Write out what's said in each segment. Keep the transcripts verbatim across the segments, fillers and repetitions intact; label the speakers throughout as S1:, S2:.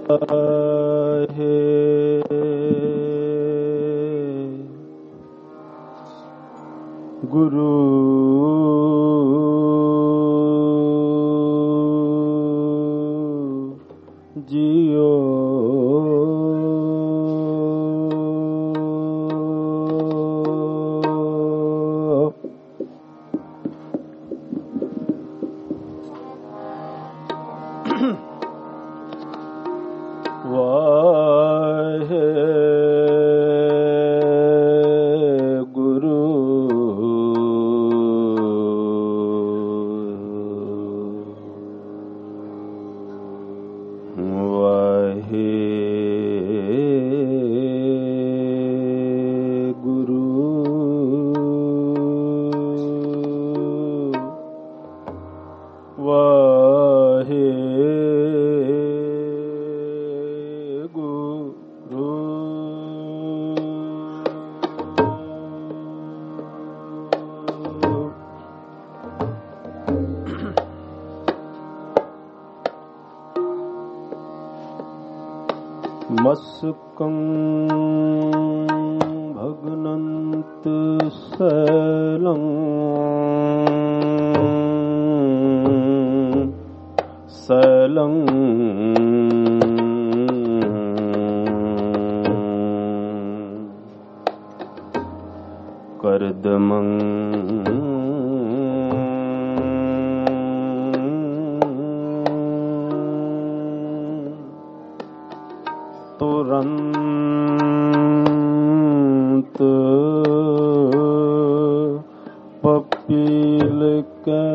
S1: ਗੁਰੂ JIO ਮਸਕੰ ਭਗਨੰਤ ਸੈਲੰ ਸੈਲੰ ਕਰਦਮੰ ਤੁਰੰਤ ਪਪੀਲ ਕੈ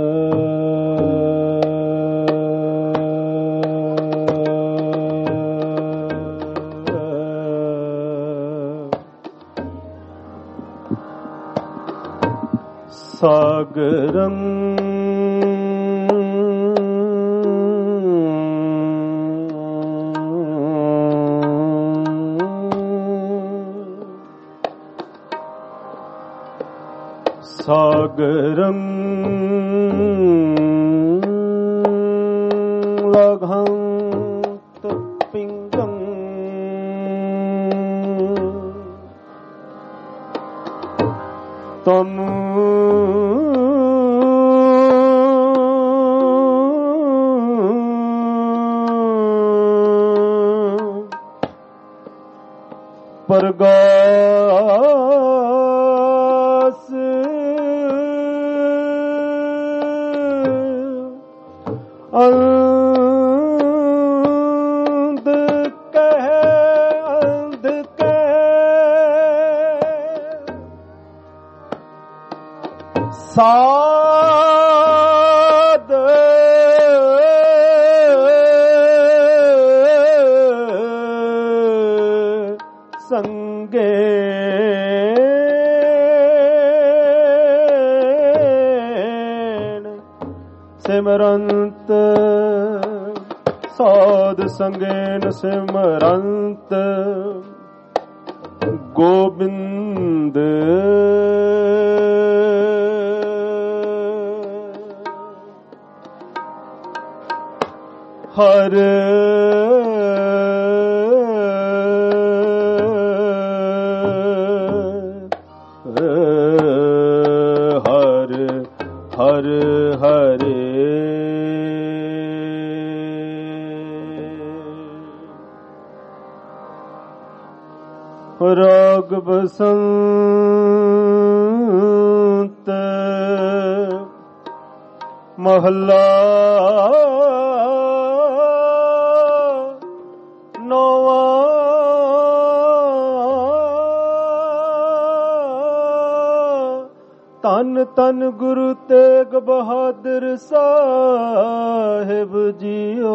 S1: ਸਾਗਰੰ ਸਾਗਰੰ ਲਘੰਤ ਪਿੰਗੰ ਤਮ ਪਰਗਾਸ ਅੰਧ ਕਹਿ ਅੰਧ ਕਹਿ ਸਾਧ ਸੰਗੇ ਸਿਮਰੰਤ ਸਾਧ ਸੰਗੇਨ ਸਿਮਰੰਤ ਗੋਬਿੰਦ ਹਰ ਹਰ ਹਰ ਹਰੇ ਰਾਗ ਬਸੰਤ ਮਹੱਲਾ ਨੌਵਾਂ ਧੰਨ ਧੰਨ ਗੁਰੂ ਤੇਗ ਬਹਾਦਰ ਸਾਹਿਬ ਜੀਓ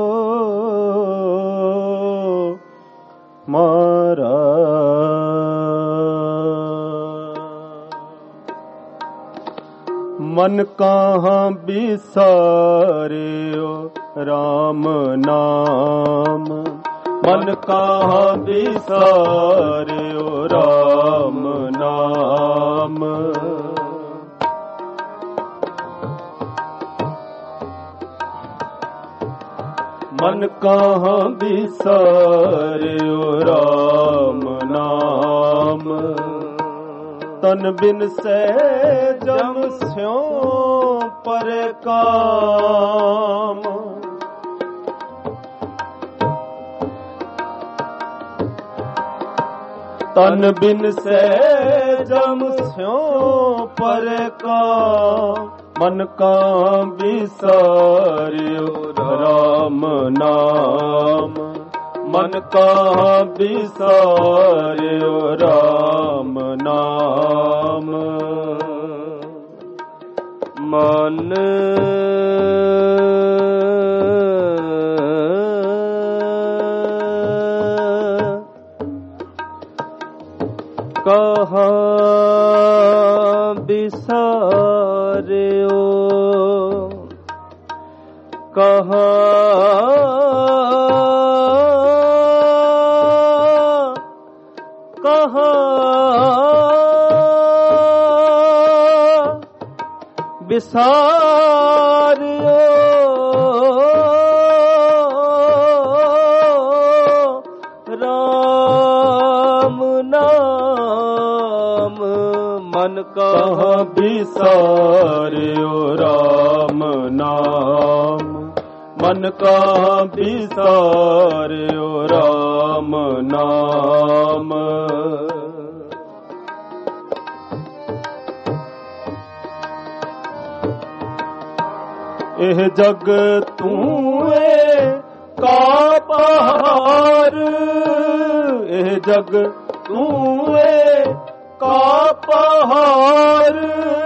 S1: ਮਹਾਰਾਜ। ਮਨ ਕਾਹਾਂ ਬਿਸਾਰਿਓ ਰਾਮ ਨਾਮ, ਮਨ ਕਾਹਾਂ ਬਿਸਾਰਿਓ ਰਾਮ ਨਾਮ। ਮਨ ਮਨ ਕਾਹਾਂ ਬਿਸਾਰਿਓ ਰਾਮ ਨਾਮ। ਤਨ ਬਿਨ ਸਹਿਜਮ ਸਿਉ ਪਰੈ ਕਾਮ। ਤਨ ਬਿਨ ਸਹਿਜਮ ਸਿਉ ਪਰੈ ਕਾਮ। ਮਨ ਕਾ ਬਿਸਾਰਿਓ ਰਾਮ ਨਾਮ। ਮਨ ਕਾ ਬਿਸਾਰਿਓ ਰਾਮ ਨਾਮ। ਮਨ ਕਹਾ ਬਿਸਾਰਿਓ ਕਹਾ ਕਹਾ ਬਿਸਾਰਿਓ ਰਾਮ ਨਾਮ। ਮਨ ਕਹਾ ਬਿਸਾਰਿਓ ਰਾਮ ਨਾਮ। ਮਨ ਕਾ ਬਿਸਾਰਿਓ ਰਾਮ ਨਾਮ। ਇਹ ਜਗ ਤੂੰ ਕਾ ਪਹਾੜ। ਇਹ ਜਗ ਤੂੰ ਕਾ ਪਹਾੜ।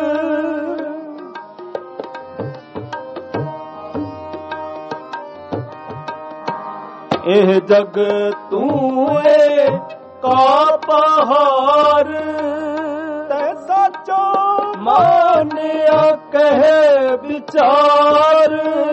S1: ਇਹ ਜਗ ਤੂੰ ਕਾ ਪਹਾੜ। ਤੈ ਸਾਚੋ ਮਾਨਿਆ ਕਹਿ ਵਿਚਾਰ।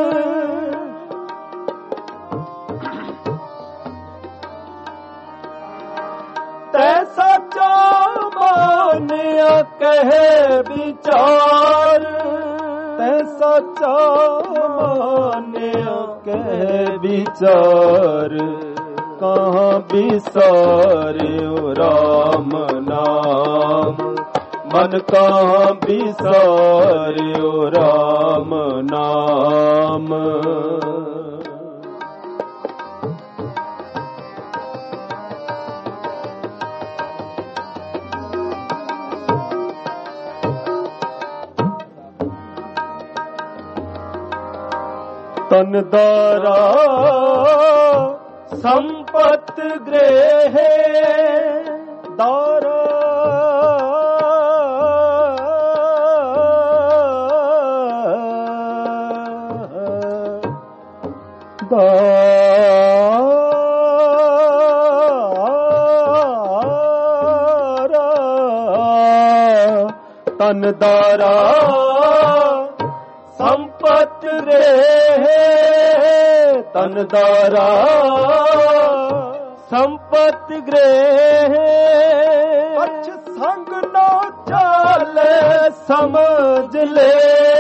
S1: ਤੈ ਸਾਚੋ ਮਾਨਿਆ ਕਹਿ ਵਿਚਾਰ। ਤੈ ਸਾਚਾ ਮਾਨਿਆ ਕਹਿ ਵਿਚਾਰ। ਕਹਾਂ ਬਿਸਾਰਿਓ ਰਾਮ ਨਾਮ। ਮਨ ਕਹਾਂ ਬਿਸਾਰਿਓ ਰਾਮ ਨਾਮ। ਤਨ ਦਾਰਾ ਸੰਪਤ ਗ੍ਰਹਿ। ਦਾਰਾ ਦਾਰਾ ਤਨ ਦਾਰਾ ਸੰਪਤ ਰਹੇ। ਤਨ ਦਾਰਾ ਸੰਪਤ ਗ੍ਰਹਿ। ਅਛ ਸੰਗ ਨਾ ਚਾਲੇ ਸਮਝ ਲੈ।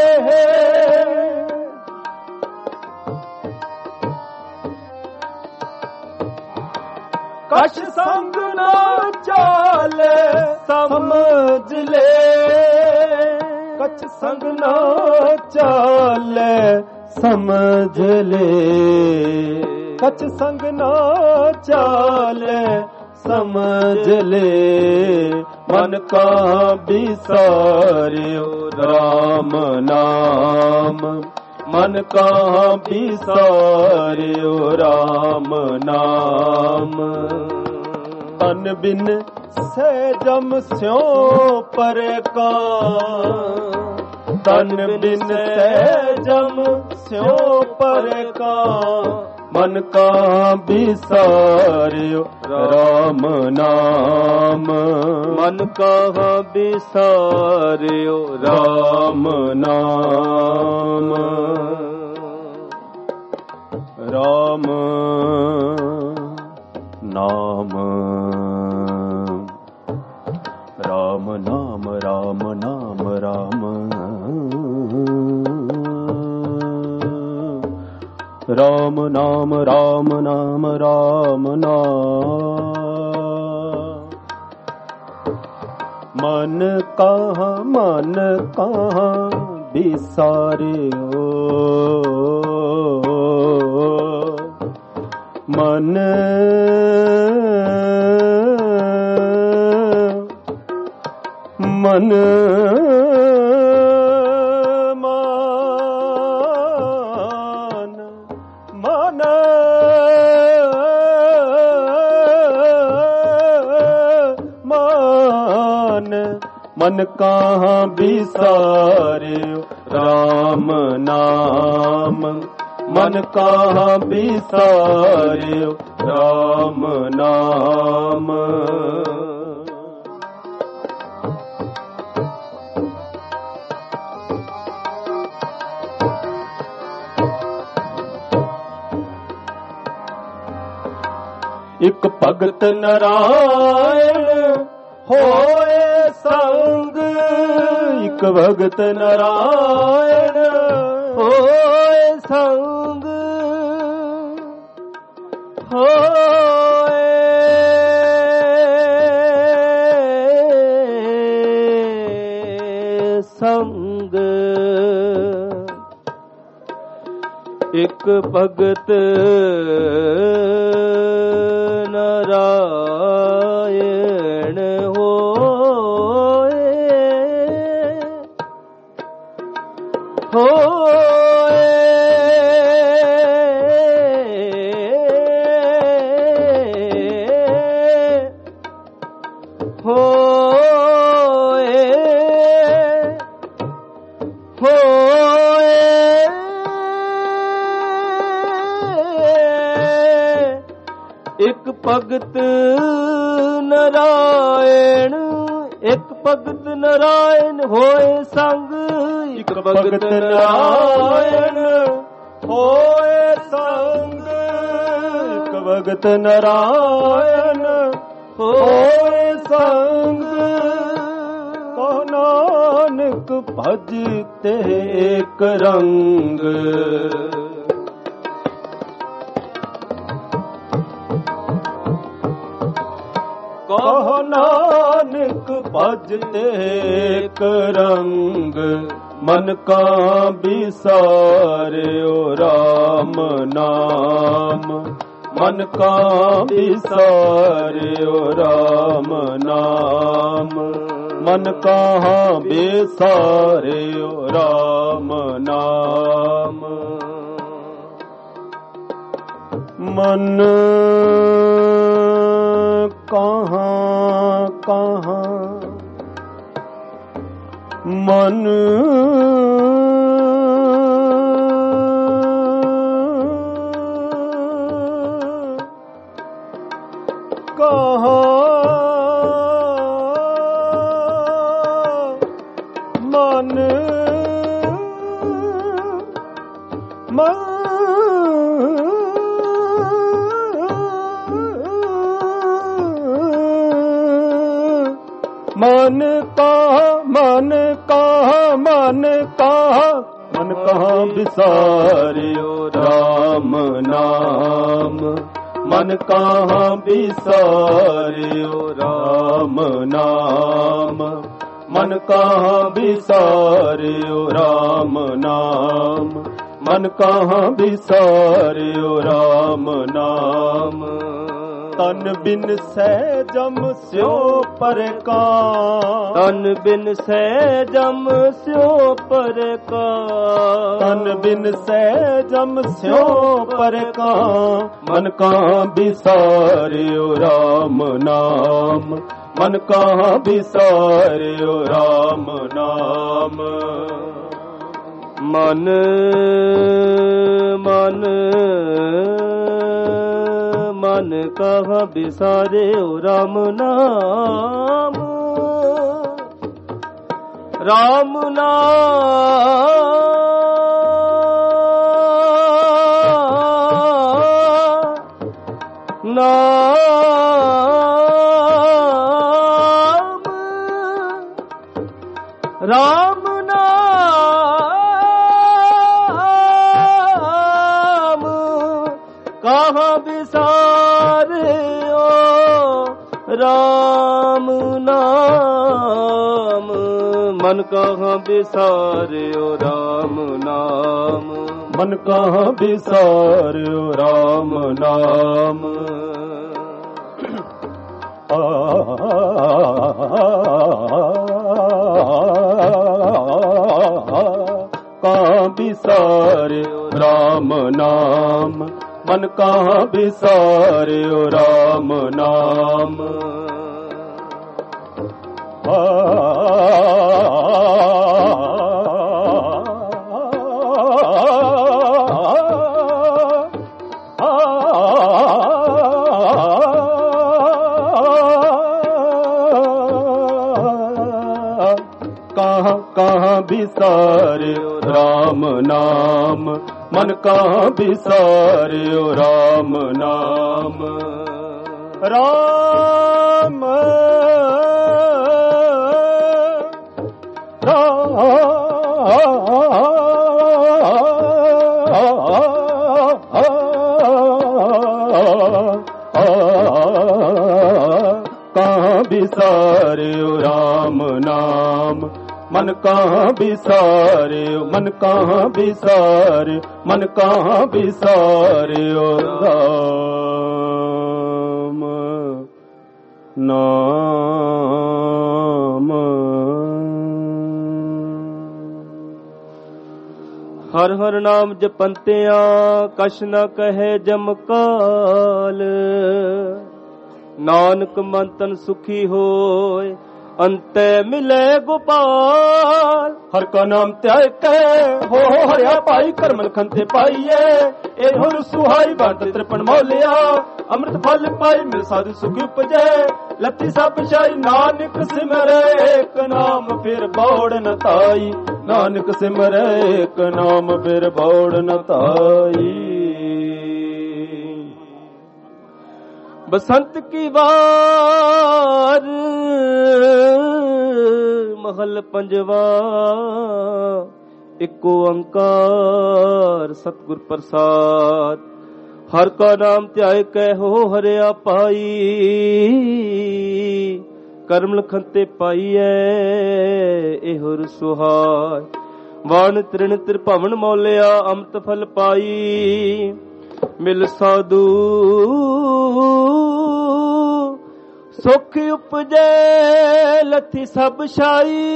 S1: ਕਛ ਸੰਗ ਨਾ ਚਾਲੇ ਸਮਝ ਲੈ। ਕਛ ਸੰਗ ਨਾ ਚਾਲੇ ਸਮਝ ਲੈ। ਕਛ ਸੰਗ ਨਾ ਚਾਲੇ ਸਮਝ ਲੈ। ਮਨ ਕਾ ਬਿਸਾਰਿਓ ਰਾਮ ਨਾਮ। ਮਨ ਕਾ ਬਿਸਾਰਿਓ ਰਾਮ ਨਾਮ। ਤਨ ਬਿਨ ਸਹਿਜਮ ਸਿਉ ਪਰੈ ਕਾਮ। ਤਨ ਬਿਨ ਸਹਿਜਮ ਸਿਉ ਪਰੈ ਕਾਮ। ਮਨ ਕਾ ਬਿਸਾਰਿਓ ਰਾਮ ਨਾਮ। ਮਨ ਕਾ ਬਿਸਾਰਿਓ ਰਾਮ ਨਾਮ। ਰਾਮ ਨਾਮ ਰਾਮ ਨਾਮ ਰਾਮ ਨਾਮ ਰਾਮ ਰਾਮ ਨਾਮ ਨਾਮ ਰਾਮ ਨਾਮ ਰਾਮ ਨਾਮ ਮਨ ਕਾਹਾਂ ਮਨ ਕਾਹਾਂ ਬਿਸਾਰਿਓ ਮਨ ਮਨ ਮਾਨ ਮਨ ਮਾਨ ਮਨ ਕਾਹਾਂ ਬਿਸਾਰਿਓ ਰਾਮ ਨਾਮ ਮਨ ਕਾਹਾਂ ਬਿਸਾਰਿਓ ਰਾਮ ਨਾਮ ਇਕ ਭਗਤ ਨਰਾਇਣ ਹੋਏ ਸੰਗ ਇਕ ਭਗਤ ਨਰਾਇਣ ਹੋਏ ਸੰਗ ਹੋਏ ਸੰਗ ਇਕ ਭਗਤ ਨਰਾਇਣ ਹੋਏ ਹੋਏ ਹੋਏ ਹੋਏ ਇਕ ਭਗਤ ਨਰਾਇਣ ਇਕ ਭਗਤ ਨਰਾਇਣ ਹੋਏ ਸੰਗ ਇਕ ਭਗਤ ਨਰਾਇਣ ਹੋਏ ਸੰਗ ਇਕ ਭਗਤ ਨਰਾਇਣ ਹੋਏ ਸੰਗ ਕੋ ਨਾਨਕ ਭਜ ਤੇ ਏਕ ਰੰਗ ਕਹੋ ਨਾਨਕ ਭਜ ਤੇ ਏਕ ਰੰਗ ਮਨ ਕਾ ਬਿਸਾਰਿਓ ਰਾਮ ਨਾਮ ਮਨ ਕਾ ਬਿਸਾਰਿਓ ਰਾਮ ਨਾਮ ਮਨ ਕਾ ਬਿਸਾਰਿਓ ਰਾਮ ਨਾਮ ਮਨ ਕਹਾਂ ਕਹਾਂ ਮਨ ਕਹਾਂ ਮਨ ਮਨ ਮਨ ਕਹਾਂ ਮਨ ਕਹਾਂ ਮਨ ਕਹਾਂ ਮਨ ਕਹਾਂ ਬਿਸਾਰਿਓ ਰਾਮ ਨਾਮ ਮਨ ਕਹਾਂ ਬਿਸਾਰਿਓ ਰਾਮ ਨਾਮ ਮਨ ਕਹਾਂ ਬਿਸਾਰਿਓ ਰਾਮ ਨਾਮ ਮਨ ਕਹਾਂ ਬਿਸਾਰਿਓ ਰਾਮ ਨਾਮ ਤਨ ਬਿਨ ਸਹਿਜਮ ਸਿਓ ਪਰਕਾਂ ਤਨ ਬਿਨ ਸਹਿਜਮ ਸਿਓ ਪਰਕਾਂ ਤਨ ਬਿਨ ਸਹਿਜਮ ਸਿਓ ਪਰਕਾਂ ਮਨ ਕਹਾਂ ਬਿਸਾਰਿਓ ਰਾਮ ਨਾਮ ਮਨ ਕਹਾਂ ਬਿਸਾਰਿਓ ਰਾਮ ਨਾਮ ਮਨ ਮਨ ਮਨ ਕਹਾਂ ਬਿਸਾਰਿਓ ਰਾਮ ਨਾਮ ਰਾਮ ਨਾਮ ਨਾਮ ਰਾਮ ਨਾਮ ਕਹਾਂ ਬਿਸਾਰਿਓ ਰਾਮ ਨਾਮ, ਮਨ ਕਹਾਂ ਬਿਸਾਰਿਓ ਰਾਮ ਨਾਮ, ਮਨ ਕਹਾਂ ਬਿਸਾਰਿਓ ਰਾਮ ਨਾਮ। ਆ ਕਹਾਂ ਬਿਸਾਰਿਓ ਰਾਮ ਨਾਮ, ਮਨ ਕਹਾਂ ਬਿਸਾਰਿਓ ਰਾਮ ਨਾਮ। ਆ ਕਹਾਂ ਕਹਾਂ ਬਿਸਾਰਿਓ ਰਾਮ ਨਾਮ, ਮਨ ਕਹਾਂ ਬਿਸਾਰਿਓ ਰਾਮ ਨਾਮ। ਰਾਮ ਕਹਾਂ ਬਿਸਾਰਿਓ ਰਾਮ ਨਾਮ, ਮਨ ਕਹਾਂ ਬਿਸਾਰਿਓ, ਮਨ ਕਹਾਂ ਬਿਸਾਰਿਓ, ਮਨ ਕਹਾਂ ਬਿਸਾਰਿਓ ਰਾਮ ਨਾਮ। ਹਰ ਹਰ ਨਾਮ ਜਪੰਤਿਆਂ ਕਛ ਨ ਕਹੇ ਜਮਕਾਲ, ਨਾਨਕ ਮਨ ਤਨ ਸੁਖੀ ਹੋਏ ਅੰਤੇ ਮਿਲੇ ਗੋਪਾਲ। ਹਰ ਕਾ ਨਾਮ ਧਿਆਇ ਕੇ ਹੋ ਹਰਿਆ ਭਾਈ, ਕਰਮਲ ਖੰਤੇ ਪਾਈਏ ਇਹ ਹੁਰ ਸੁਹਾਈ ਬਾਤ ਤ੍ਰਿਪਨ ਮੌਲਿਆ। ਅੰਮ੍ਰਿਤ ਫਲ ਪਾਈ ਮਿਲ ਸਾਧੂ ਸੁਖ ਉਪਜੈ, ਲੱਤੀ ਸਭ ਸ਼ਾਈ ਨਾਨਕ ਸਿਮਰੇ ਇੱਕ ਨਾਮ ਫਿਰ ਬੌੜ ਨ ਤਾਈ। ਨਾਨਕ ਸਿਮਰੇ ਇੱਕ ਨਾਮ ਫਿਰ ਬੌੜ ਨ ਤਾਈ। ਬਸੰਤ ਕੀ ਵਾਰ ਮਹਲ ਪੰਜਵਾ, ਇਕ ਓੰਕਾਰ ਸਤਿਗੁਰ ਪ੍ਰਸਾਦ। ਹਰ ਕਾ ਨਾਮ ਧਿਆਇ ਕੈ ਹੋ ਹਰਿਆ ਪਾਈ, ਕਰਮ ਲਖੰਤੇ ਪਾਈਐ ਇਹੋ ਸੁਹਾਇ। ਵਾਣ ਤ੍ਰਿਣ ਤ੍ਰਿਭਵਨ ਮੌਲਿਆ ਅੰਮ੍ਰਿਤ ਫਲ ਪਾਈ, ਮਿਲ ਸਾਧੂ ਸੁਖ ਉਪਜੈ ਲੱਥੀ ਸਭ ਛਾਈ।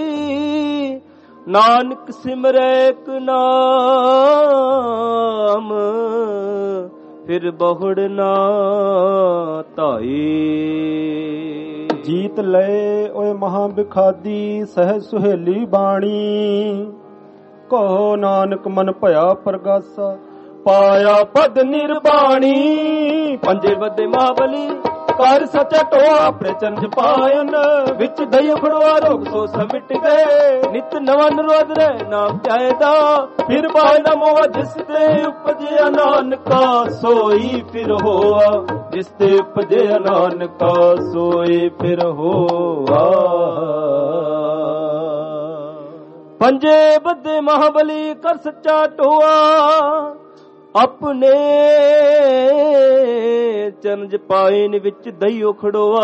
S1: ਨਾਨਕ ਸਿਮਰੈ ਇੱਕ ਨਾਮ ਫਿਰ ਬਹੁੜ ਨਾ ਧਾਈ। ਜੀਤ ਲਏ ਓਏ ਮਹਾ ਬਿਖਾਦੀ ਸਹਿ ਸੁਹੇਲੀ ਬਾਣੀ, ਕਹੋ ਨਾਨਕ ਮਨ ਭਇਆ ਪ੍ਰਗਾਸਾ ਪਾਇਆ ਪਦ ਨਿਰਬਾਣੀ। ਪੰਜੇ ਵੱਡੇ ਮਹਾਬਲੀ ਕਰ ਸਚਾ ਟੋਆ ਆਪਣੇ ਚੰਜ ਪਾਇਨ, ਵਿੱਚ ਦਈ ਫੜਵਾ ਰੋਗ ਸੋ ਸਮਿਟ ਗਏ। ਨਿਤ ਨਵਾਂ ਨਿਰੋਧ ਰਹਿ ਨਾਮ ਚਾਹਦਾ, ਫਿਰ ਪਾਇ ਨਾ ਮੋਹ ਜਿਸ ਤੇ ਉਪਜਿਆ ਨਾਨਕਾ ਸੋਈ ਫਿਰ ਹੋਆ। ਜਿਸ ਤੇ ਉਪਜਿਆ ਨਾਨਕਾ ਸੋਈ ਫਿਰ ਹੋਆ। ਪੰਜੇ ਵੱਡੇ ਮਹਾਬਲੀ ਕਰ ਸੱਚਾ ਟੋਆ, ਆਪਣੇ ਚਰਨਜ ਪਾਇਨ ਵਿੱਚ ਦਈਓ ਖੜੋਆ।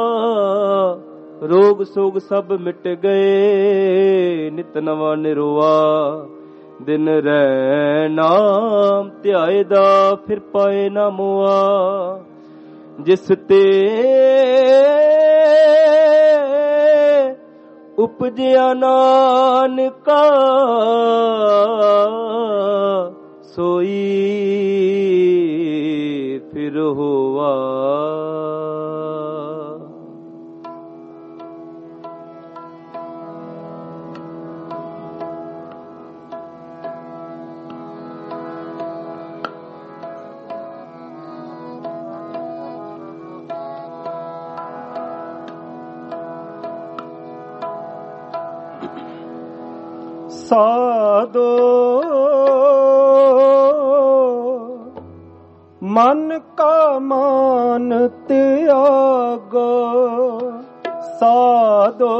S1: ਰੋਗ ਸੋਗ ਸਭ ਮਿਟ ਗਏ ਨਿਤ ਨਵਾਂ ਨਿਰੋਆ। ਦਿਨ ਰਹਿ ਨਾਮ ਧਿਆਏ ਦਾ ਫਿਰ ਪਾਏ ਨਾ ਮੋਆ। ਜਿਸ ਤੇ ਉਪਜਿਆ ਨਾਨਕਾ ਸੋਈ ਫਿਰ ਹੋਵਾ। ਸਾਧੋ ਮਨ ਕਾ ਮਾਨ ਤਿਆਗੋ। ਸਾਧੋ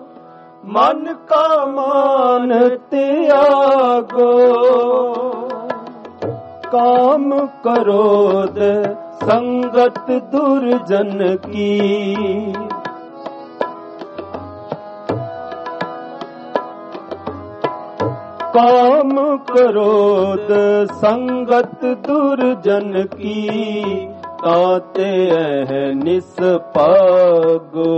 S1: ਮਨ ਕਾ ਮਾਨ ਤਿਆਗੋ। काम क्रोध संगत दुर्जन की। काम क्रोध संगत दुर्जन की, ताते अहनिस पागो,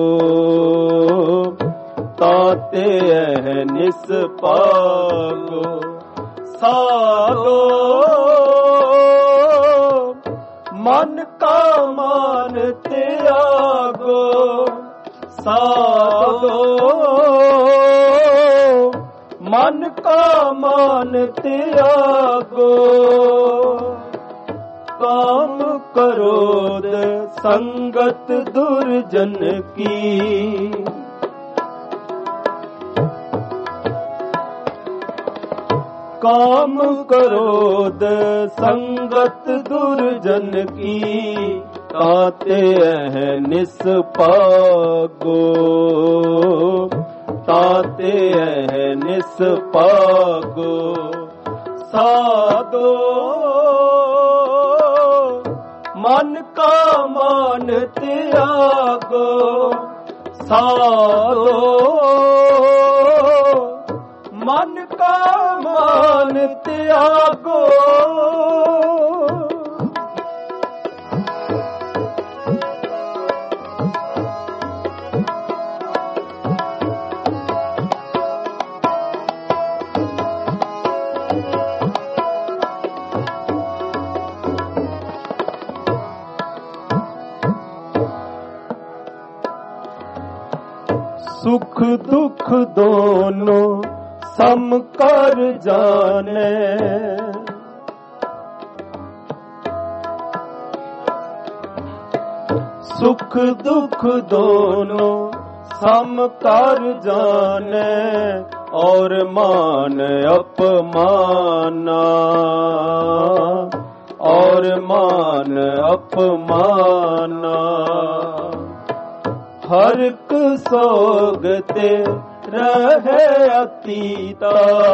S1: ताते अहनिस पागो। साधो मन का मान त्यागो, साधो मन का मान त्यागो। काम क्रोध संगत दुर्जन की, काम क्रोध संगत दुर्जन की, ताते अहनिस पागो, ताते अहनिस पागो। साधो मन का मान त्यागो, साधो मन का मान त्यागो। सुख दुख दोनों सम कर जाने, सुख दुख दोनों सम कर जाने, और मान अपमाना, और मान अपमाना। हर एक सोगते रहे अतीता,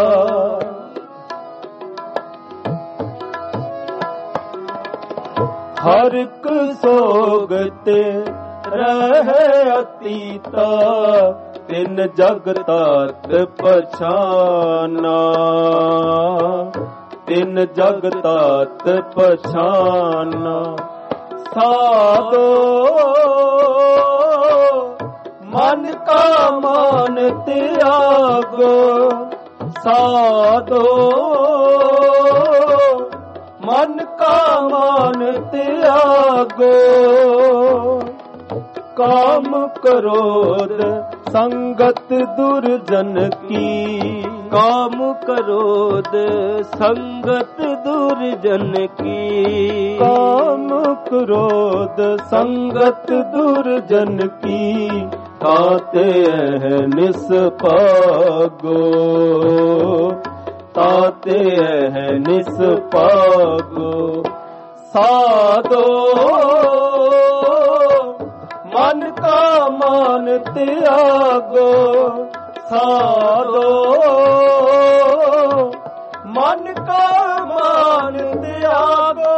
S1: हर एक सोगते रहे अतीता। तिन जगतात पछाना, तिन जगतात पछाना। साधो मन का मान त्यागो, साधो मन का मान त्यागो। काम क्रोध संगत दुर्जन की, काम क्रोध संगत दुर्जन की, काम क्रोध संगत दुर्जन की। ताते अहनिस पागो, ताते अहनिस पागो। साधो मन का मान त्यागो, साधो मन का मान त्यागो।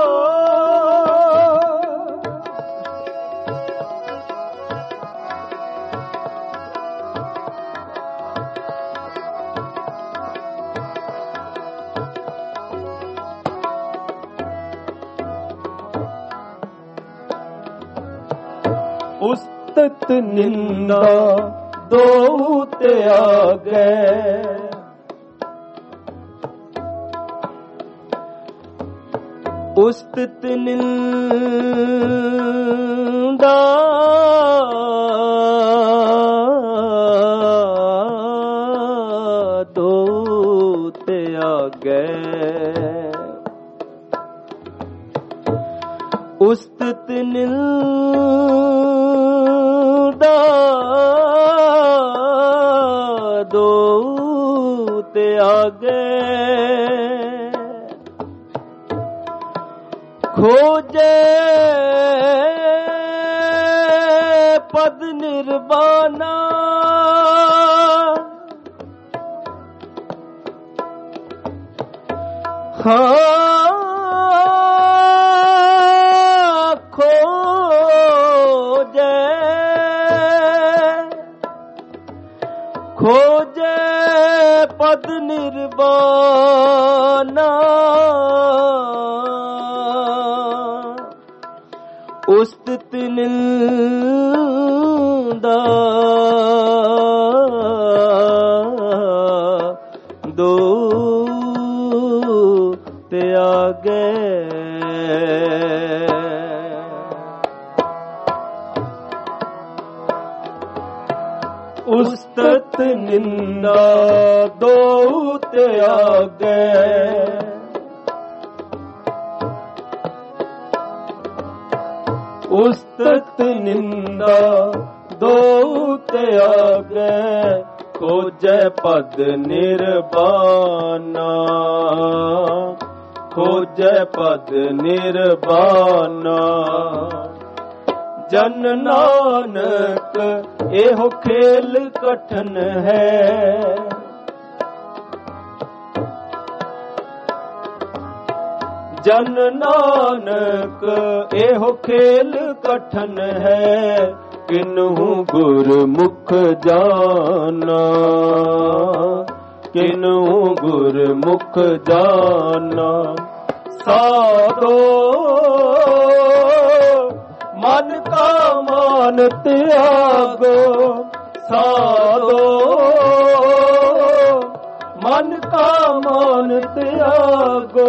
S1: उस्तत निंदा दो त्यागे, उस्तत निंदा दो त्यागे। उस्तत निंदा दो त्यागे। खोजे पद निर्वाणा, हाँ ਪਦ ਨਿਰਵਾਨਾ ਉਸਤਿਤ ਨਿੰਦਾ ਦੋ ਤਿਆਗੇ ਉਸਤਤ ਨਿੰਦਾ ਦੋ ਤਿਆਗੇ ਉਸਤਤ ਨਿੰਦਾ ਦੋ ਤਿਆਗੇ ਖੋਜੈ ਪਦ ਨਿਰਵਾਨਾ ਖੋਜੈ ਪਦ ਨਿਰਵਾਨਾ ਜਨ ਨਾਨਕ ਇਹੋ ਖੇਲ ਕਠਨ ਹੈ ਜਨ ਨਾਨਕ ਇਹੋ ਖੇਲ ਕਠਨ ਹੈ ਕਿਨਹੂ ਗੁਰਮੁਖ ਜਾਨਾ ਕਿਨਹੂ ਗੁਰਮੁਖ ਜਾਨਾ ਸਾਧੋ ਮਨ ਕਾ ਮਾਨ ਤਿਆਗੋ ਸਾਧੋ ਮਨ ਕਾ ਮਾਨ ਤਿਆਗੋ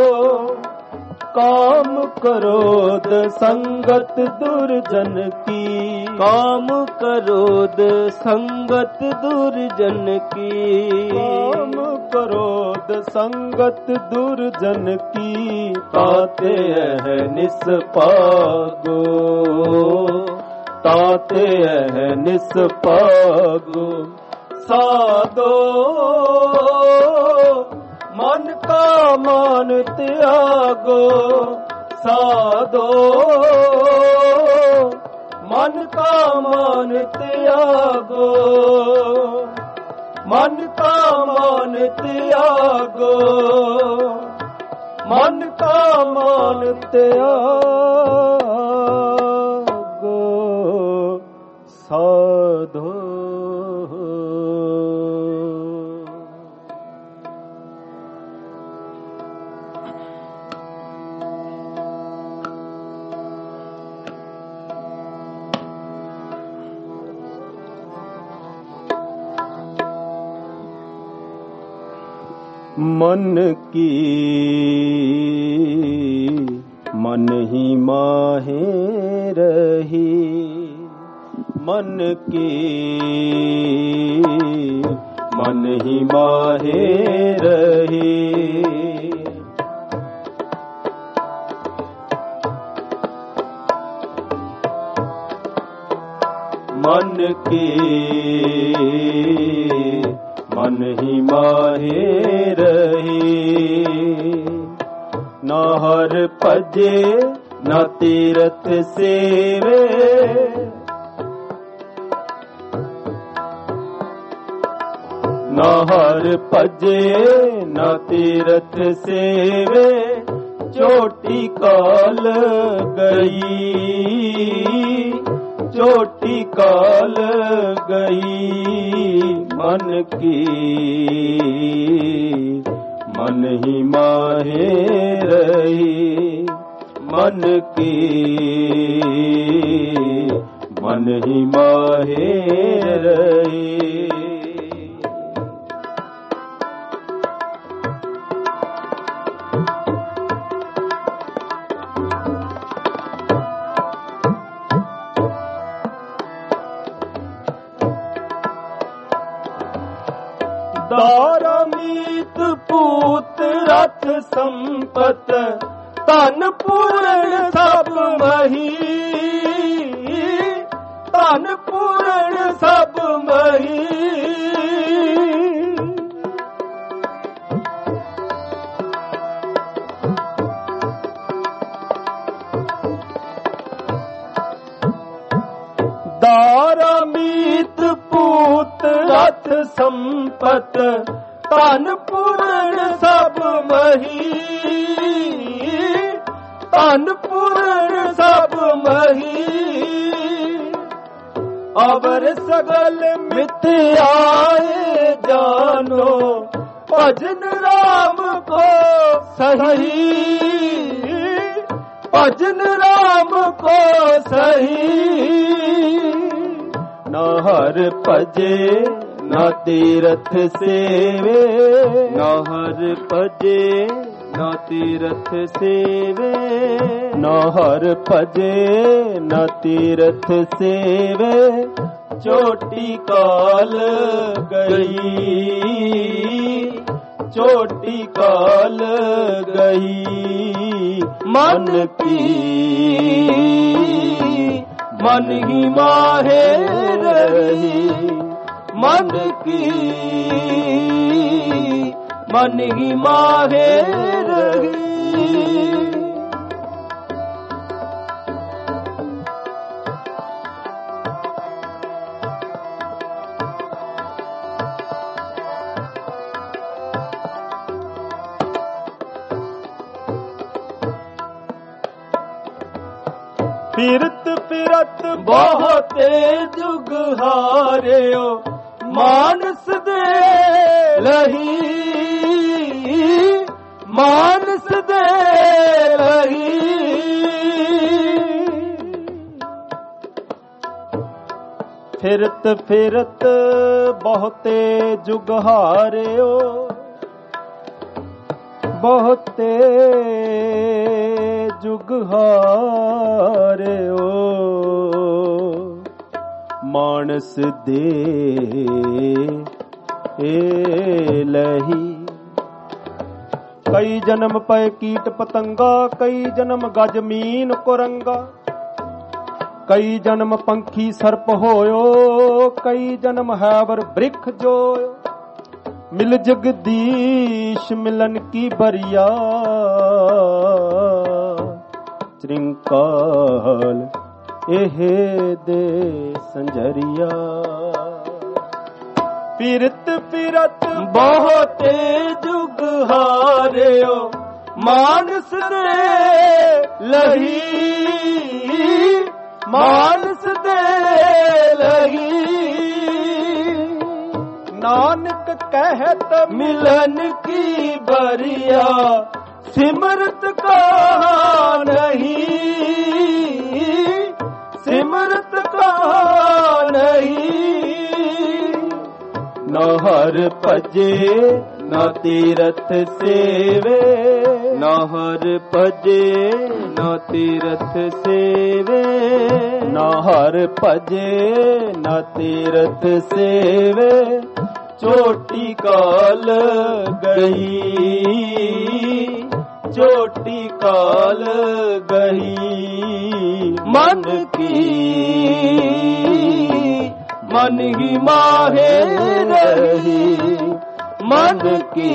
S1: ਕਾਮ ਕ੍ਰੋਧ ਸੰਗਤ ਦੁਰਜਨ ਕੀ ਕਾਮ ਕ੍ਰੋਧ ਸੰਗਤ ਦੁਰਜਨ ਕੀ ਕਾਮ ਕ੍ਰੋਧ ਸੰਗਤ ਦੁਰਜਨ ਕੀ ਤਾਤੇ ਹੈ ਨਿਸਪਾਗੋ ਤਾਤੇ ਹੈ ਨਿਸਪਾਗੋ ਸਾਧੋ ਮਨ ਕਾ ਮਾਨ ਤਿਆਗੋ ਸਾਧੋ ਮਨ ਕਾ ਮਾਨ ਤਿਆਗੋ ਮਨ ਕਾ ਮਾਨ ਤਿਆਗੋ ਮਨ ਕਾ ਮਾਨ ਤਿਆਗੋ ਸਾਧੋ मन की मन ही माहे रही मन की मन ही माहे रही मन की मन ही माहे रही न हर भजे न तीरथ सेवे न हर भजे न तीरथ सेवे चोटी काल गई चोटी काल गई मन की मन ही माहे रही मन की मन ही माहे रही दारामीत पूत रथ संपत धन पूरण सब मही धन पूरण सब मही दारामीत पूत रथ संपत धन पूरण सब मही धन पूरण सब मही अवर सगल मिथ्याए जानो, भजन राम को सही, भजन राम को सही। न हर भजे न तीरथ सेवे, न हर भजे न तीरथ सेवे, न हर भजे न तीरथ सेवे। चोटी काल गई, चोटी काल गई, मन की मन ही माहे रही, मन की मन ही माहे रही। फिरत फिरत बहुते जुग हारियो, मानस दे लही, मानस दे लही। फिरत फिरत बहुते जुग हारियो, बहुते जुग हारियो, मानस दे ए लही। कई जन्म पय कीट पतंगा, कई जन्म गज मीन कुरंगा, कई जन्म पंखी सर्प होयो, कई जन्म हैवर वृक्ष जोयो। मिल जगदीश मिलन की बरिया, श्रृंकाल एहे दे संजरिया। फिरत फिरत बहुते जुग हारियो, मानस दे लही, मानस दे लही। नानक कहत मिलन की बरिया, सिमरत का नहीं, सिमरत का नहीं। न हर भजे न तीरथ सेवे, न हर भजे न तीरथ सेवे, न हर भजे न तीरथ सेवे। चोटी काल गई, चोटी काल गई, मन की मन ही माहे रही, मन की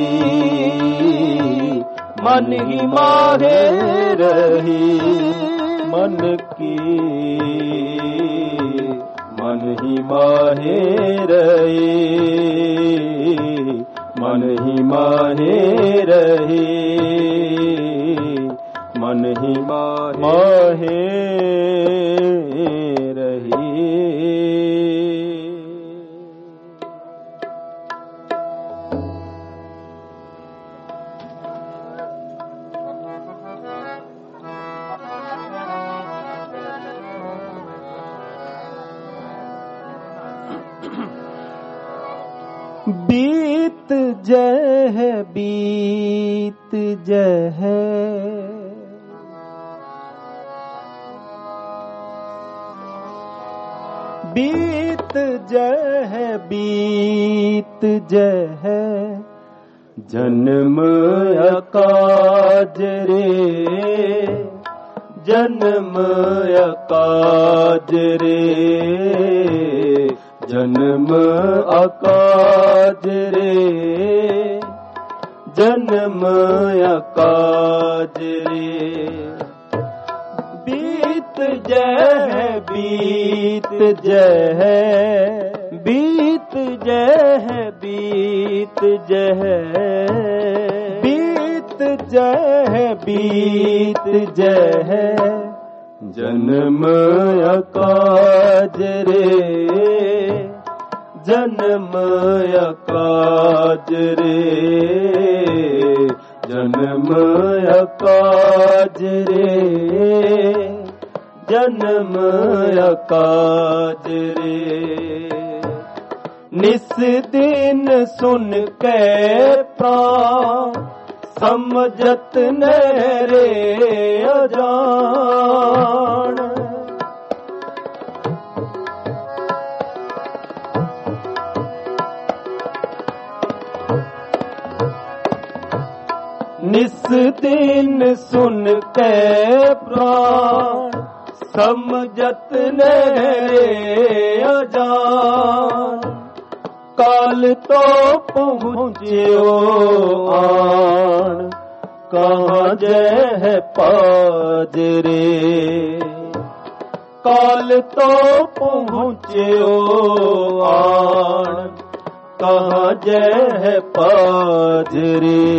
S1: मन ही माहे रही, मन की मन ही माहे रही, मन ही माहे रही, मन ही माहे रही। बीत जह बीत जह, बीत जह बीत जह, जन्म अकाज रे, जन्म अकाज रे, जन्म अकाज रे, जन्म अकाज रे। बीत जह बीत जह, बीत जह बीत जह, बीत जह बीत जह, जन्म अकाज अकाज रे, जन्म अकाज रे, जन्म अकाज रे, जन्म अकाज रे। निस दिन सुन के प्राण समझत न रे अजान, निस दिन सुन के प्राण समझत न रे अजान, काल तो पहुँच्यो आन, कहाँ जय पाज रे, काल तो पहुँच्यो आन, कहाँ जय पाज रे।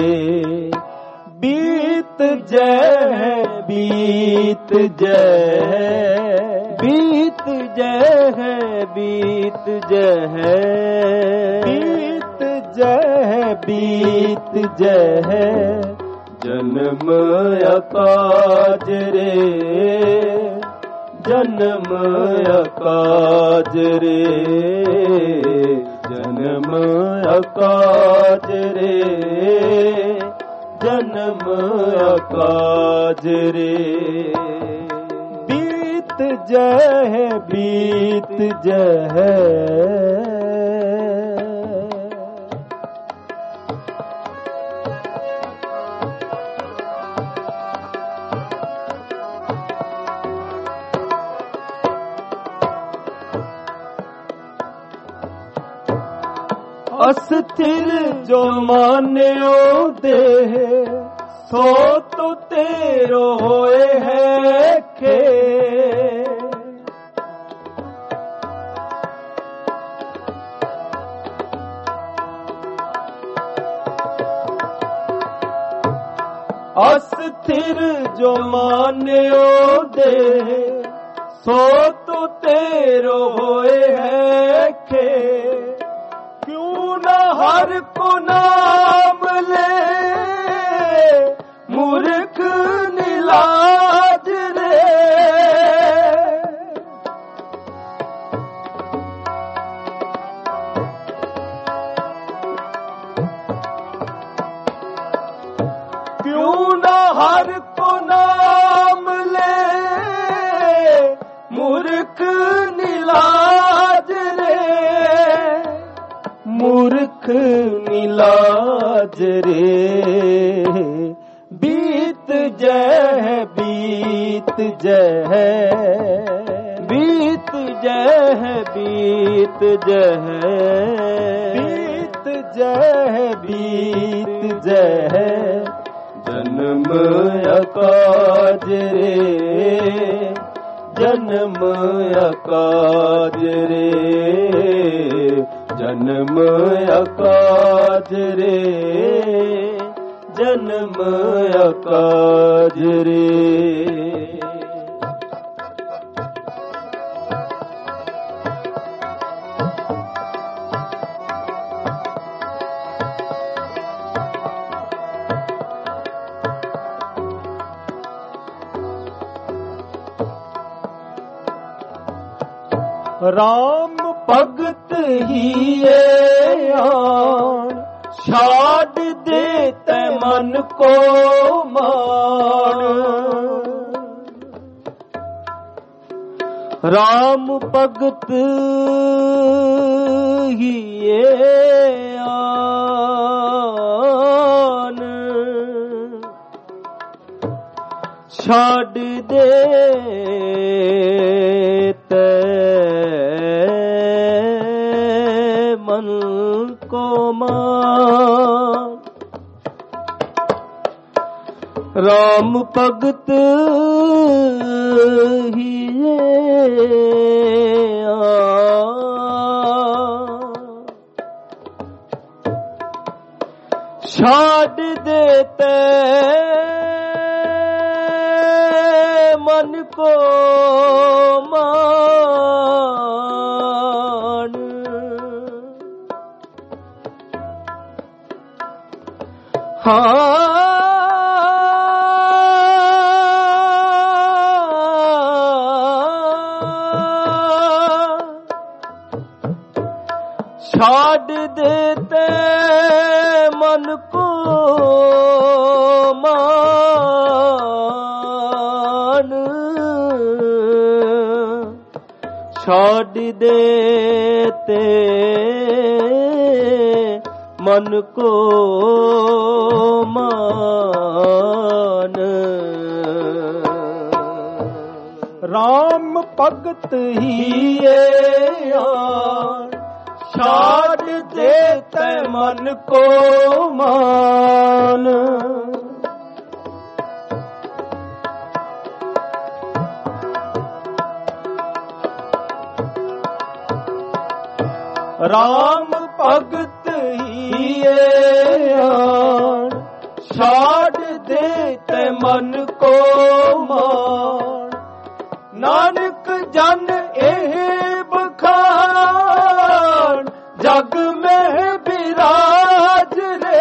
S1: बीत जय बीत जय, बीत जय है बीत जय है, बीत जय है बीत जय है, जन्म अकाज रे, जन्म अकाज रे, जन्म अकाज रे, जन्म अकाज रे। बीत जय है बीत जय है, अस्थिर जो मान्यो देह, सो तो तेरो होए है खे, अस्थिर जो मान्यो देह, सो तो तेरो होए है खे, हर को नाम ले मूर्ख निलाज रे, क्यों न हर को नाम ले मूर्ख निलाज रे, मूर्ख निलाज रे। बीत जय है बीत जय है, बीत जय है बीत जय है, बीत जय है बीत जय है, जन्म अकाज रे, जन्म अकाज रे, जन्म अकाज रे, जन्म अकाज रे। राम भगत ही आन, छाड़ देते मन को मान, राम भगत ही आन, छाड़ देते मन को मान, राम भगत ही छाड़ देते मन को मान, ਛਾੜ ਦੇਤੇ ਮਨ ਕੋ ਮਾਨ, ਛਾੜ ਦੇਤੇ ਮਨ ਕੋ ਮਾਨ। ਰਾਮ ਭਗਤ ਹੀ ਆਣ, ਛਾੜ ਦੇਤੇ ਮਨ ਕੋ ਮਾਨ। ਰਾਮ ਭਗਤ ਹੀ ਆਣ, ਛਾੜ ਦੇਤੇ ਮਨ ਕੋ ਮਾਨ। ਨਾਨਕ ਜਨ ਇਹ ਬਖਾਨ, ਜਗ में विराज रे।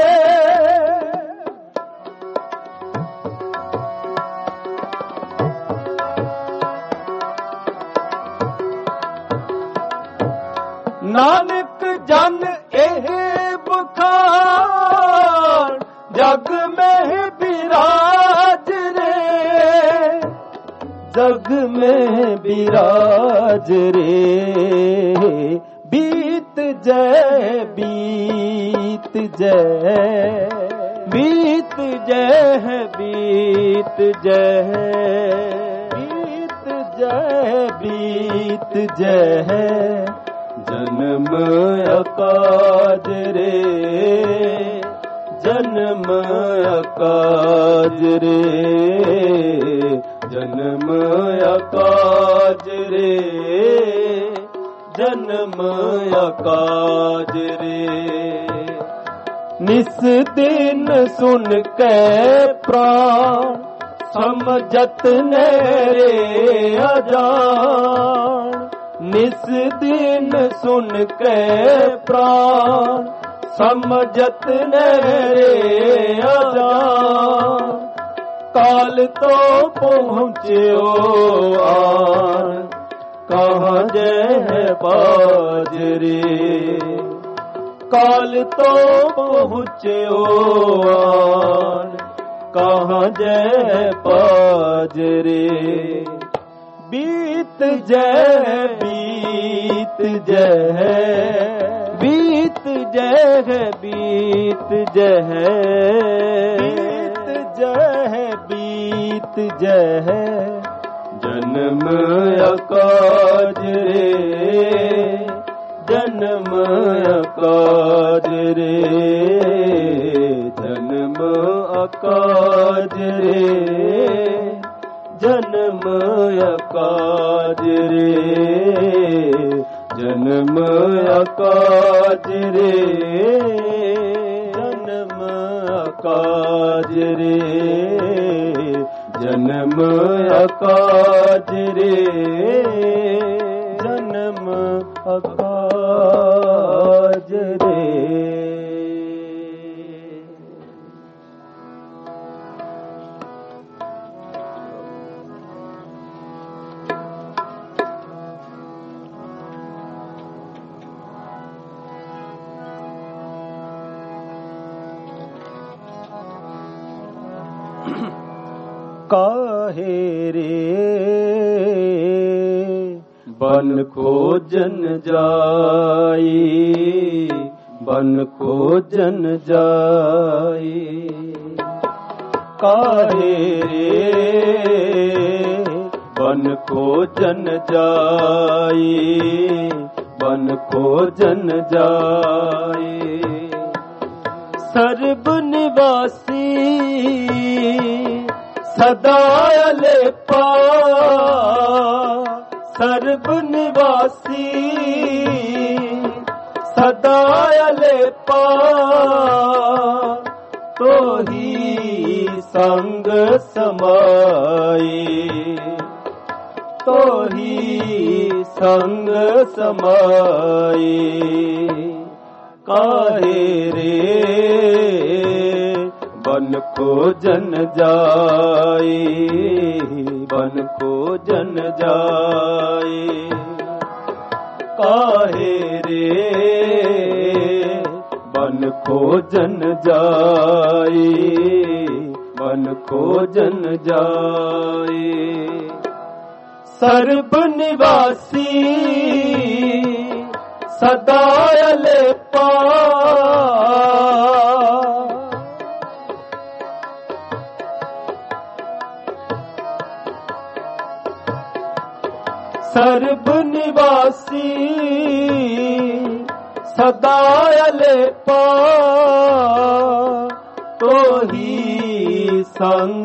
S1: नानक जन एह बखान, जग में विराज रे। जग में विराज रे। बीत जय बीत जय, बीत जय बीत जय, बीत जय बीत जय। जन्म अकाज रे, जन्म अकाज रे, जन्म अकाज रे, जन्म अकाज रे। निस दिन सुन के प्राण, समझत नेरे अजान। निस दिन सुन के प्राण, समझत नेरे अजान। काल तो पहुँच्यो आन, कहाँ जय बाजरे। काल तो पहुँच्यो आन, कहाँ जय बाजरे। बीत जय बीत जय, बीत जय बीत जय, बीत जय बीत जय। जन्म अकाज रे, जन्म अकाज रे, जन्म अकाज रे, जन्म अकाज रे, जन्म अकाज रे, जन्म अकाज रे, जन्म अकाज रे, जन्म अकाज रे। काहे रे बन खोजन जाई, बन खोजन जाई। काहे रे बन खोजन जाई, बन खोजन जाई। सर्ब निवासी सदा अलेपा, सर्ब निवासी सदा अलेपा। तो ही संग समाई, तो ही संग समाई। काहे रे बन खोजन जाए, बन खोजन जाए। काहे रे बन खोजन जाए, बन खोजन जाए। सर्ब निवासी सदा अलेपा, सर्ब निवासी सदा अलेपा। तो ही संग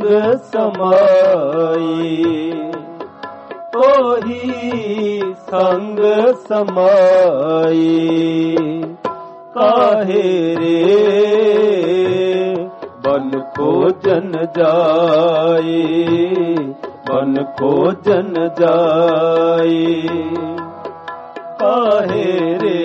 S1: समाई, तो ही संग समाई। काहे रे बन खोजन जाए, बन खोजन जाए। काहे रे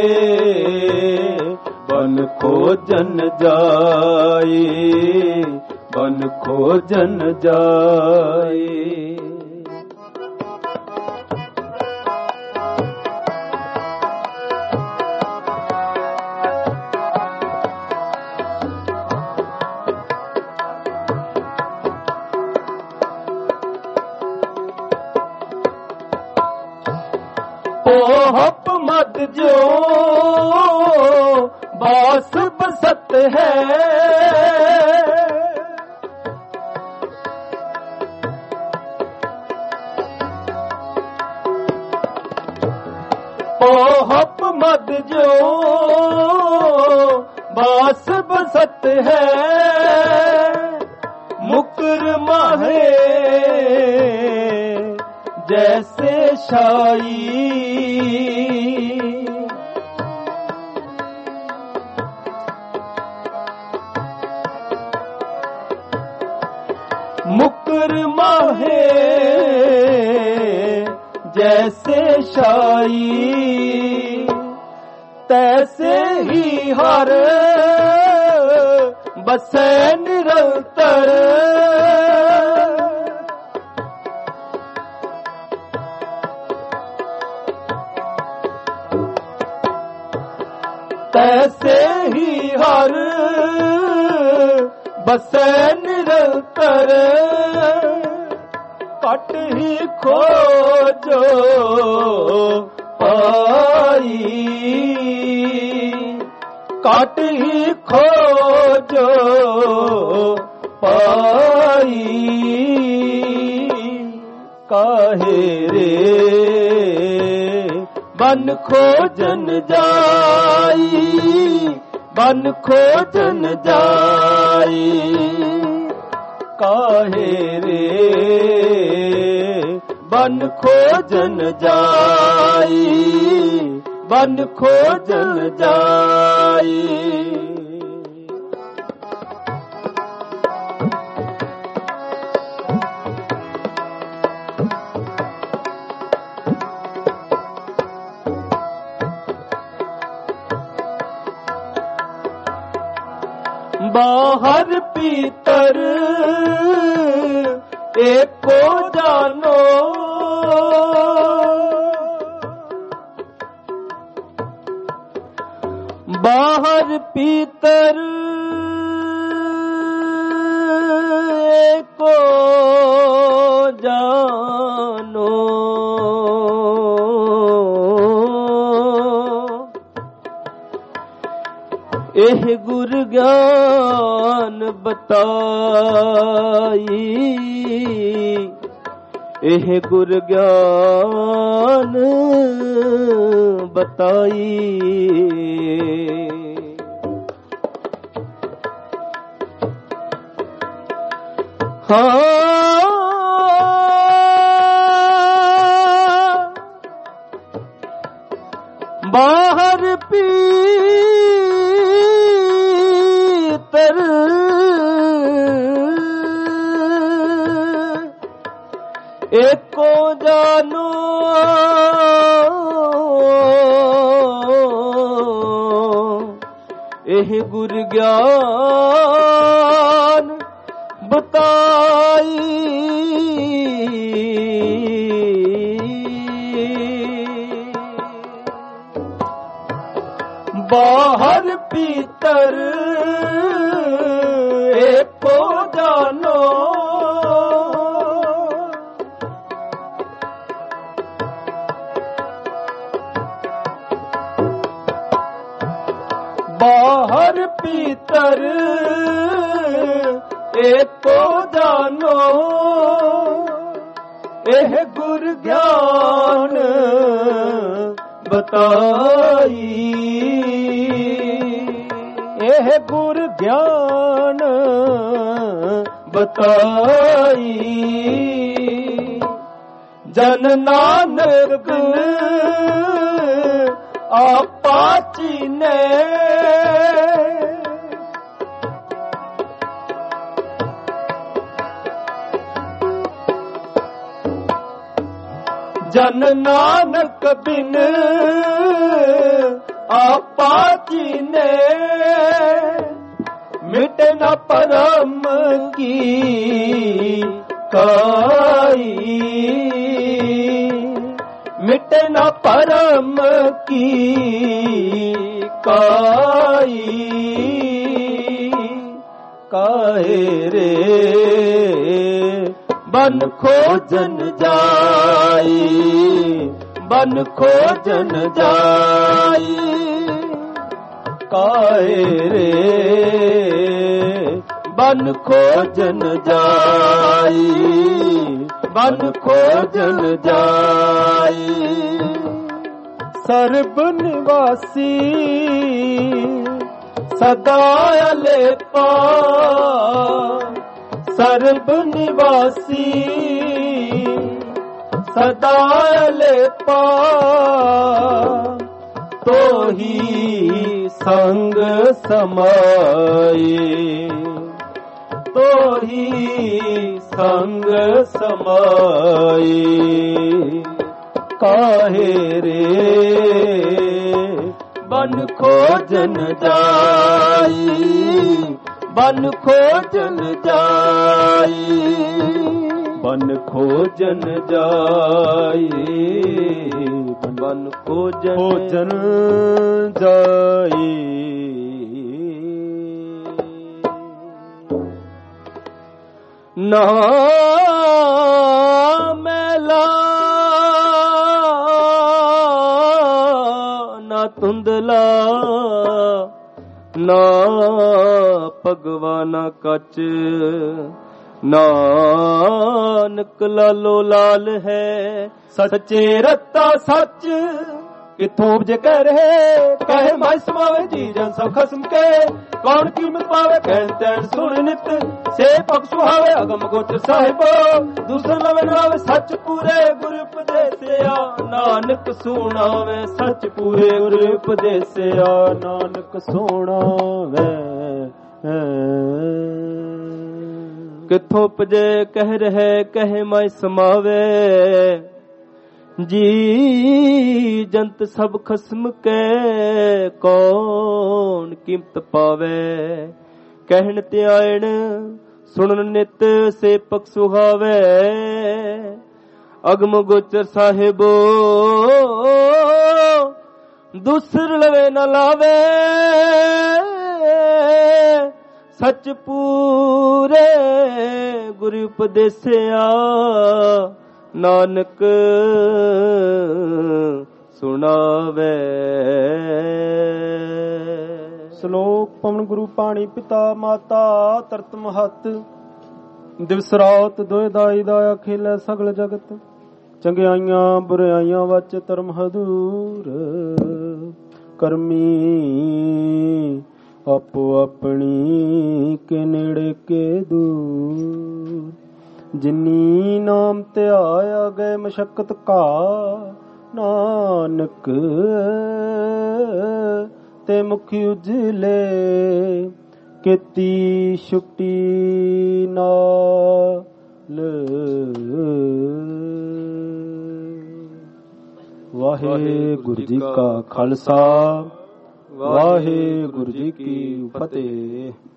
S1: बन खोजन जाए, बन खोजन जाए। पोहप मत जो बास बसत है, पोहप मत जो बास बसत है। मुकर माहे जैसे शाई, मुकर माहे जैसे शाई। तैसे ही हर बसे निरंतर, तैसे ही हर बसे निरंतर। कट ही खोजो पाई, कट ही खोजो पाई। काहे रे बन खोजन जाई, बन खोजन जाई। काहे रे बन खोजन जाई, बन खोजन जाई। बाहर भीतर एको जानो, बाहर भीतर एको जानो। एह गुर ज्ञान बताई, एह गुर ज्ञान बताई। हाँ बाहर भीतर एको जानो, एह गुर ज्ञान ਬਤਾਈ ਬਾਹਰ ਭੀਤਰ ਏਕੋ ਜਾਨੋ ਬਾਹਰ ਭੀਤਰ ਏਕੋ ਜਾਨੋ ਇਹ ਗੁਰ ਗਿਆਨ ਬਤਾਈ ਇਹ ਗੁਰ ਗਿਆਨ ਬਤਾਈ ਜਨ ਨਾਨਕ ਬਿਨ ਆਪਾ ਚੀਨੇ ਜਨ ਨਾਨਕ ਬਿਨ ਆਪਾ ਚੀਨੇ ਮਿਟ ਨ ਪਰਮ ਕੀ ਕਾਈ ਮਿਟ ਨ ਪਰਮ ਕੀ ਕਾਈ ਕਾਹੇ ਰੇ ਬਨ ਖੋਜਨ ਜਾਈ ਬਨ ਖੋਜਨ ਜਾਈ ਕਾਹੇ ਰੇ ਬਨ ਖੋਜਨ ਜਾਈ ਬਨ ਖੋਜਨ ਜਾਈ ਸਰਬ ਨਿਵਾਸੀ ਸਦਾ ਅਲੇਪਾ ਸਰਬ ਨਿਵਾਸੀ ਸਦਾ ਅਲੇਪਾ ਤੋਹੀ ਸੰਗ ਸਮਾਈ ਤੋਹੀ ਸੰਗ ਸਮਾਈ ਕਾਹੇ ਰੇ ਬਨ ਖੋਜਨ ਜਾਈ ਬਨ ਖੋਜਨ ਜਾਈ ਬਨ ਖੋਜਨ ਜਾਈ ਬਨ ਖੋਜਨ ਜਾਈ ਨਾ ਮੈਲਾ ਨਾ ਧੁੰਦਲਾ ਨਾ ਭਗਵਾਨਾ ਕੱਚ ਨਾਨਕ ਲਾਲੋ ਲਾਲ ਹੈ ਸੱਚੇ ਰਤਾ ਸੱਚ ਕਿਥੋਂ ਉਪਜੇ ਕਹਿ ਰਹੇ ਕਹੇ ਮਾਇ ਸਮਾਵੇ ਜੀ ਜਨ ਸਭ ਖਸਮ ਕੇ ਕੌਣ ਕੀਮਤ ਪਾਵੇ ਕਹਿਣ ਤੈਨ ਸੁਣ ਨਿਤ ਸੇ ਪਗ ਸੁਹਾਵੇ ਅਗਮ ਗੋਚਰ ਸਾਹਿਬੋ ਦੂਸਰ ਲਵੇ ਨਾਵੇ ਸੱਚ ਪੂਰੇ ਗੁਰ ਉਪਦੇਸਿਆ ਨਾਨਕ ਸੁਣਾਵੇ ਸੱਚ ਪੂਰੇ ਗੁਰ ਉਪਦੇਸਿਆ ਨਾਨਕ ਸੁਣਾਵੇ ਕਿਥੋਂ ਉਪਜੇ ਕਹਿ ਰਹੇ ਕਹੇ ਮਾਇ ਸਮਾਵੇ ਜੀ ਜੰਤ ਸਭ ਖਸਮ ਕੇ ਕੌਣ ਕੀਮਤ ਪਾਵੇ ਕਹਿਣ ਤੇ ਆਇਣ ਸੁਣਨ ਨਿਤ ਸੇਪਕ ਸੁਹਾਵੇ ਅਗਮ ਗੋਚਰ ਸਾਹਿਬੋ ਦੂਸਰ ਲਵੇ ਨ ਲਾਵੇ ਸੱਚ ਪੂਰੇ ਗੁਰੂ ਉਪਦੇਸਿਆ ਨਾਨਕ ਸੁਣਾਵੇ। ਸ਼ਲੋਕ ਪਵਨ ਗੁਰੂ ਪਾਣੀ ਪਿਤਾ ਮਾਤਾ ਤਰਤ ਮਹਤ ਦਿਵਸ ਰਾਤ ਦੋਇ ਦਾਈ ਦਾ ਅਖਿਲ ਸਗਲ ਜਗਤ ਚੰਗਿਆਈਆਂ ਬੁਰਾਈਆਂ ਵਚ ਧਰਮ ਹਦੂਰ ਕਰਮੀ ਆਪੋ ਆਪਣੀ ਕੇ ਨੇੜੇ ਕੇ ਦੂਰ ਜਿਨੀ ਨਾਮ ਧਿਆਇਆ ਗਏ ਮਸ਼ਕਤ ਕਾ ਨਾਨਕ ਤੇ ਮੁਖ ਉਜਲੇ ਕੀਤੀ ਛੁੱਟੀ ਨਾਲ ਵਾਹਿਗੁਰੂ ਜੀ ਕਾ ਖਾਲਸਾ ਵਾਹਿਗੁਰੂ ਜੀ ਕੀ ਫਤਿਹ।